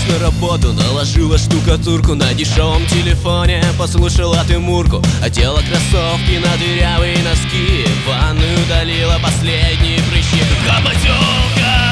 на работу, наложила штукатурку на дешевом телефоне. Послушала ты Мурку, одела кроссовки на дырявые носки, в ванную удалила последние прыщи. Работёнка!